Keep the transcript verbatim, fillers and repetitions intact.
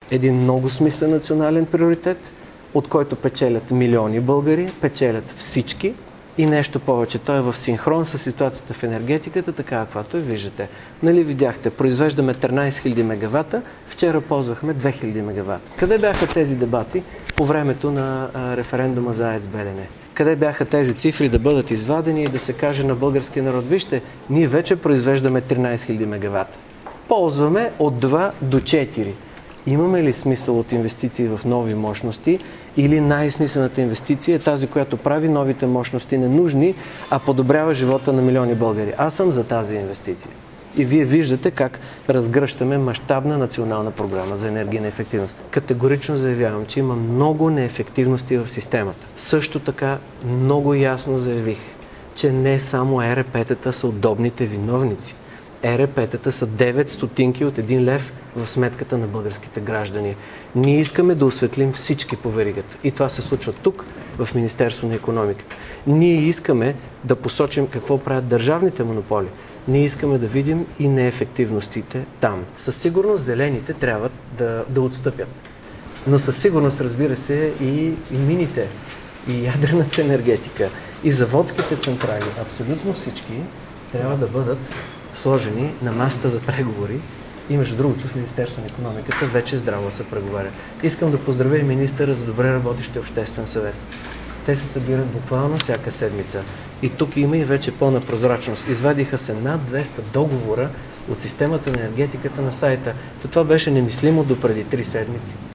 един много смислен национален приоритет, от който печелят милиони българи, печелят всички и нещо повече. Той е в синхрон с ситуацията в енергетиката, така каквато и виждате. Нали видяхте, произвеждаме тринайсет хиляди мегавата, вчера ползвахме две хиляди мегавата. Къде бяха тези дебати по времето на а, референдума за АЕЦ Белене? Къде бяха тези цифри да бъдат извадени и да се каже на българския народ: вижте, ние вече произвеждаме тринайсет хиляди мегавата. Ползваме от два до четири. Имаме ли смисъл от инвестиции в нови мощности или най-смислената инвестиция е тази, която прави новите мощности ненужни, а подобрява живота на милиони българи? Аз съм за тази инвестиция. И вие виждате как разгръщаме мащабна национална програма за енергийна ефективност. Категорично заявявам, че има много неефективности в системата. Също така много ясно заявих, че не само Е Ер Пе-тата са удобните виновници. Е Ер Пе-тата са девет стотинки от един лев в сметката на българските граждани. Ние искаме да осветлим всички по веригата. И това се случва тук, в Министерство на икономиката. Ние искаме да посочим какво правят държавните монополи. Ние искаме да видим и неефективностите там. Със сигурност зелените трябва да, да отстъпят. Но със сигурност, разбира се, и, и мините, и ядрената енергетика, и заводските централи, абсолютно всички трябва да бъдат сложени на масата за преговори. И между другото в Министерство на икономиката вече здраво се преговаря. Искам да поздравя и министъра за добре работещия обществен съвет. Те се събират буквално всяка седмица. И тук има и вече пълна прозрачност. Извадиха се над двеста договора от системата на енергетиката на сайта. То това беше немислимо до преди три седмици.